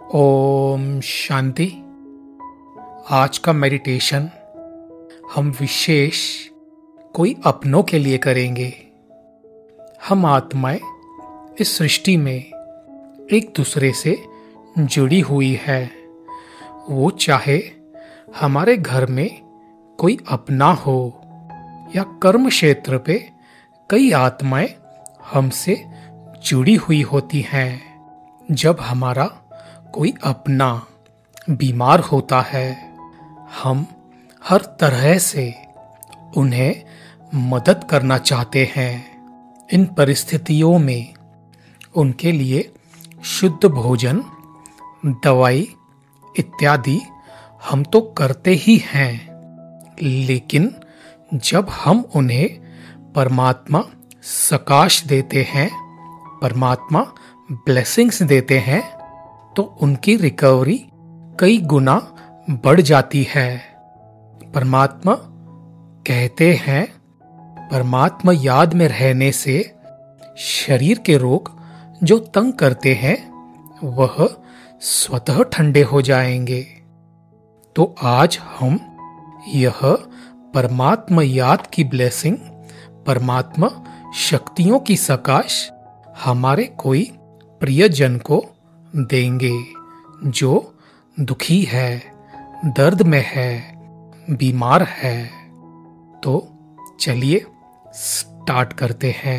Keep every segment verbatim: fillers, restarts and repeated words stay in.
ओम शांति। आज का मेडिटेशन हम विशेष कोई अपनों के लिए करेंगे। हम आत्माएं इस सृष्टि में एक दूसरे से जुड़ी हुई है। वो चाहे हमारे घर में कोई अपना हो या कर्म क्षेत्र पे कई आत्माएं हमसे जुड़ी हुई होती हैं। जब हमारा कोई अपना बीमार होता है, हम हर तरह से उन्हें मदद करना चाहते हैं। इन परिस्थितियों में उनके लिए शुद्ध भोजन, दवाई इत्यादि हम तो करते ही हैं, लेकिन जब हम उन्हें परमात्मा सकाश देते हैं, परमात्मा ब्लेसिंग्स देते हैं, तो उनकी रिकवरी कई गुना बढ़ जाती है। परमात्मा कहते हैं, परमात्मा याद में रहने से शरीर के रोग जो तंग करते हैं वह स्वतः ठंडे हो जाएंगे। तो आज हम यह परमात्मा याद की ब्लेसिंग, परमात्मा शक्तियों की सकाश हमारे कोई प्रियजन को देंगे जो दुखी है, दर्द में है, बीमार है। तो चलिए स्टार्ट करते हैं।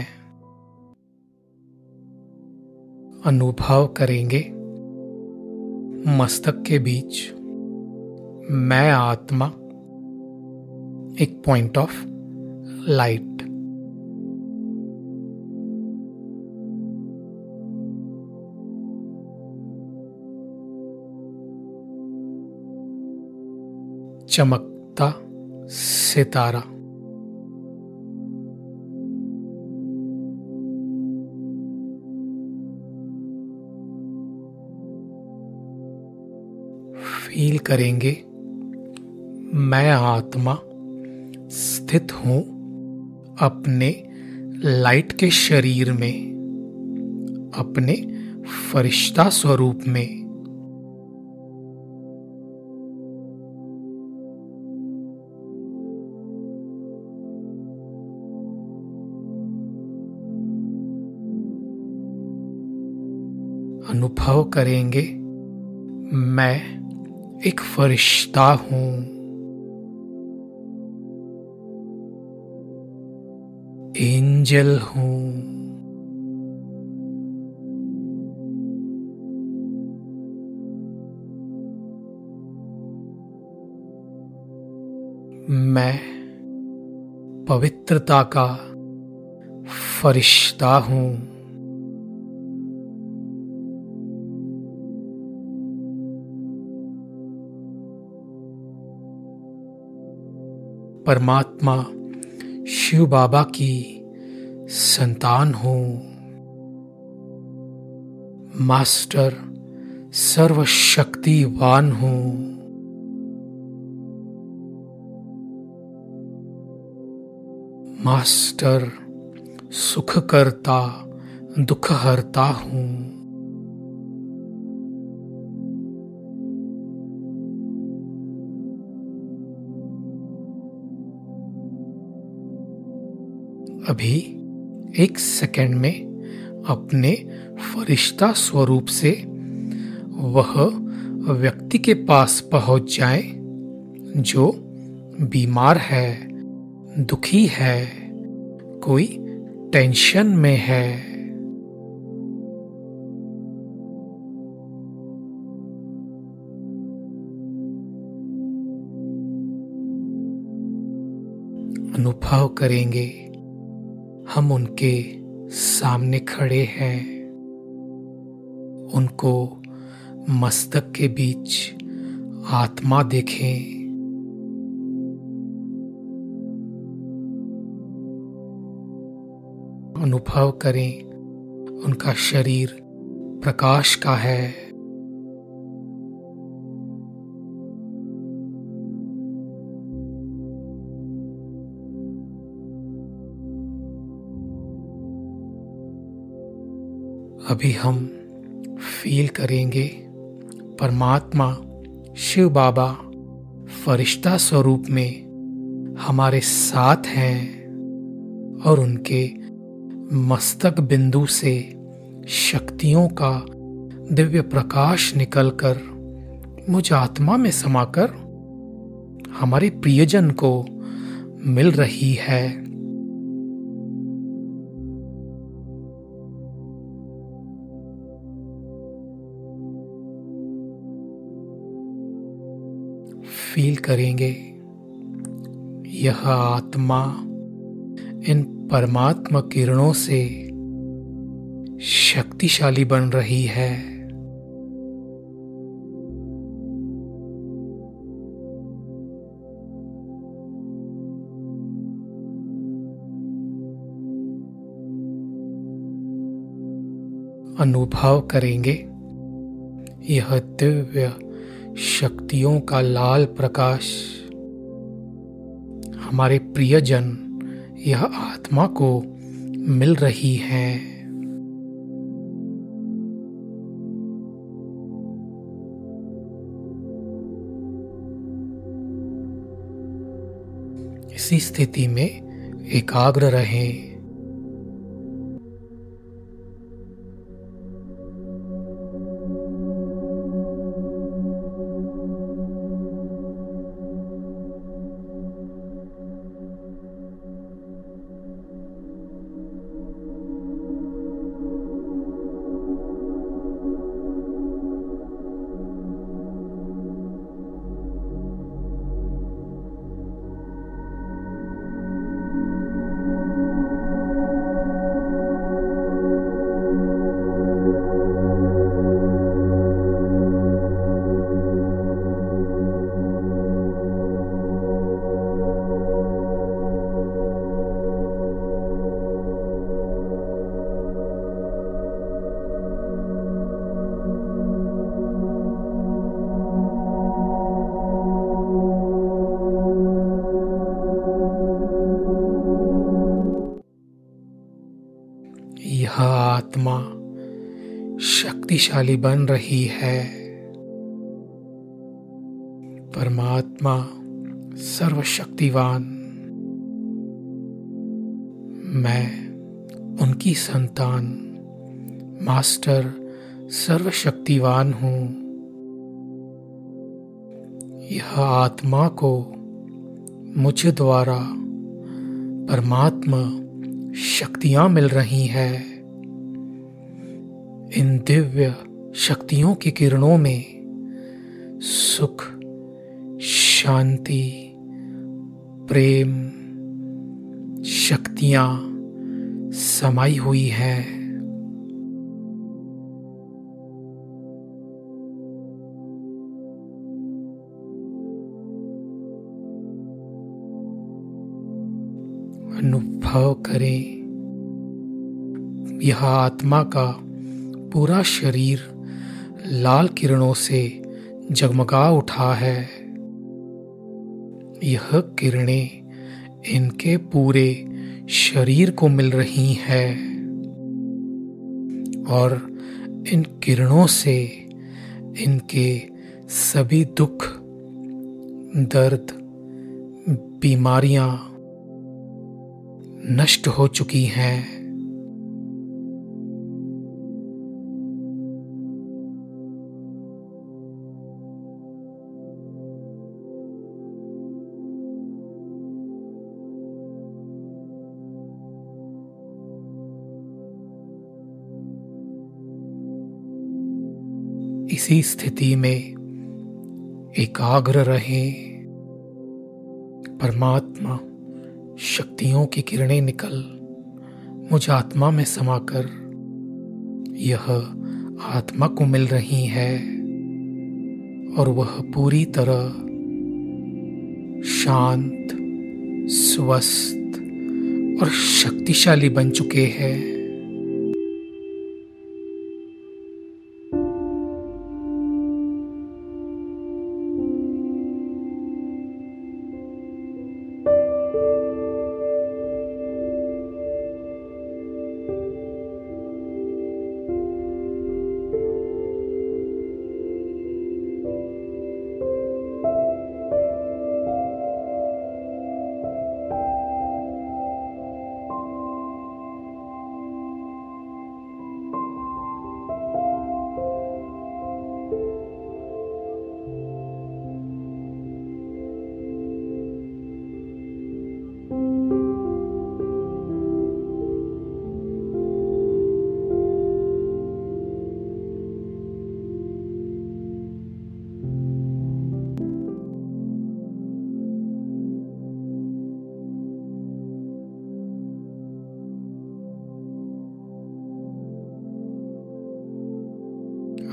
अनुभव करेंगे मस्तक के बीच मैं आत्मा एक पॉइंट ऑफ लाइट। चमकता सितारा। फील करेंगे मैं आत्मा स्थित हूं अपने लाइट के शरीर में, अपने फरिश्ता स्वरूप में। अनुभव करेंगे मैं एक फरिश्ता हूं, एंजल हूं। मैं पवित्रता का फरिश्ता हूं। परमात्मा शिव बाबा की संतान हूं। मास्टर सर्वशक्तिवान हूं। मास्टर सुखकर्ता दुखहर्ता हूं। अभी एक सेकंड में अपने फरिश्ता स्वरूप से वह व्यक्ति के पास पहुंच जाए जो बीमार है, दुखी है, कोई टेंशन में है। अनुभव करेंगे हम उनके सामने खड़े हैं। उनको मस्तक के बीच आत्मा देखें। अनुभव करें उनका शरीर प्रकाश का है। अभी हम फील करेंगे परमात्मा शिव बाबा फरिश्ता स्वरूप में हमारे साथ हैं और उनके मस्तक बिंदु से शक्तियों का दिव्य प्रकाश निकलकर मुझ आत्मा में समाकर हमारे प्रियजन को मिल रही है। फील करेंगे यह आत्मा इन परमात्मा किरणों से शक्तिशाली बन रही है। अनुभव करेंगे यह दिव्य शक्तियों का लाल प्रकाश हमारे प्रियजन यह आत्मा को मिल रही है। इसी स्थिति में एकाग्र रहें। यह आत्मा शक्तिशाली बन रही है। परमात्मा सर्वशक्तिवान, मैं उनकी संतान मास्टर सर्वशक्तिवान हूँ। यह आत्मा को मुझ द्वारा परमात्मा शक्तियां मिल रही हैं। इन दिव्य शक्तियों की किरणों में सुख, शांति, प्रेम शक्तियां समाई हुई हैं। अनुभव करें यह आत्मा का पूरा शरीर लाल किरणों से जगमगा उठा है। यह किरणें इनके पूरे शरीर को मिल रही हैं और इन किरणों से इनके सभी दुख, दर्द, बीमारियां नष्ट हो चुकी हैं। इसी स्थिति में एकाग्र रहें। परमात्मा शक्तियों की किरणें निकल मुझ आत्मा में समाकर यह आत्मा को मिल रही है और वह पूरी तरह शांत, स्वस्थ और शक्तिशाली बन चुके हैं।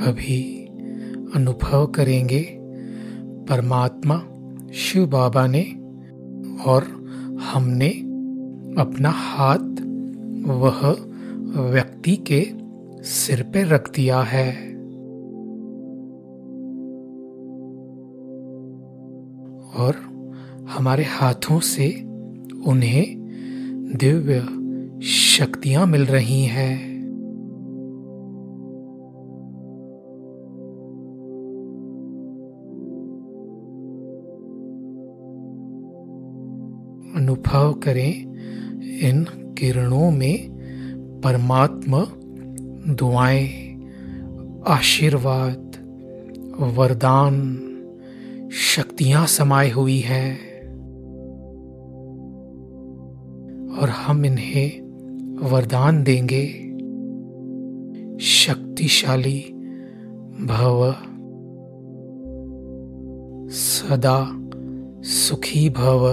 अभी अनुभव करेंगे परमात्मा शिव बाबा ने और हमने अपना हाथ वह व्यक्ति के सिर पे रख दिया है और हमारे हाथों से उन्हें दिव्य शक्तियां मिल रही हैं। अनुभव करें इन किरणों में परमात्मा दुआएं, आशीर्वाद, वरदान, शक्तियां समाई हुई हैं और हम इन्हें वरदान देंगे। शक्तिशाली भव, सदा सुखी भव,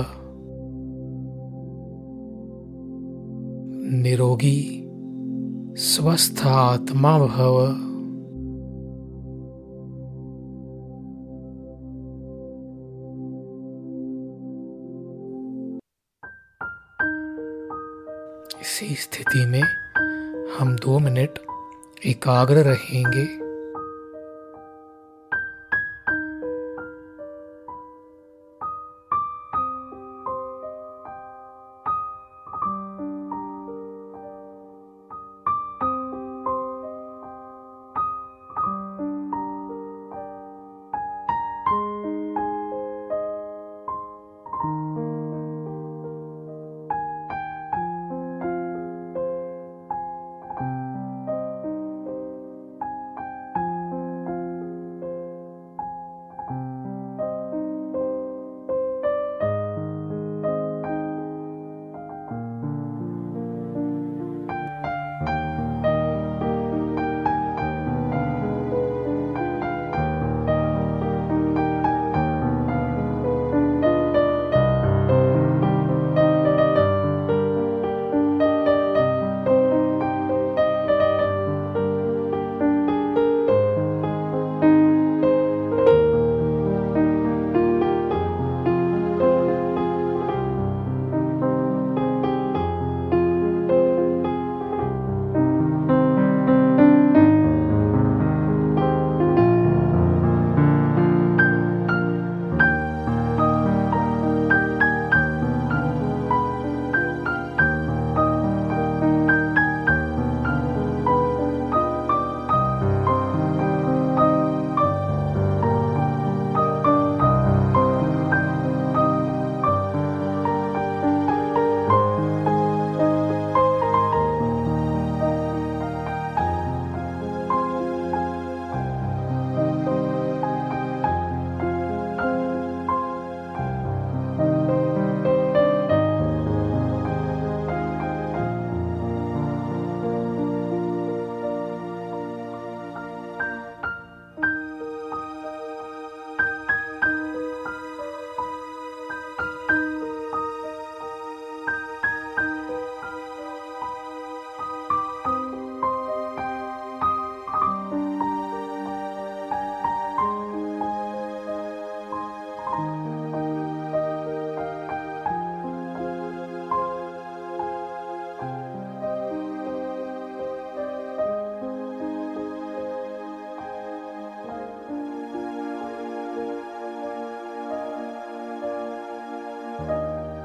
निरोगी स्वस्थ आत्मा भव। इसी स्थिति में हम दो मिनट एकाग्र रहेंगे।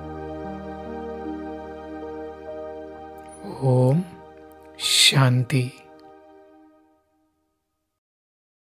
ओम शांति।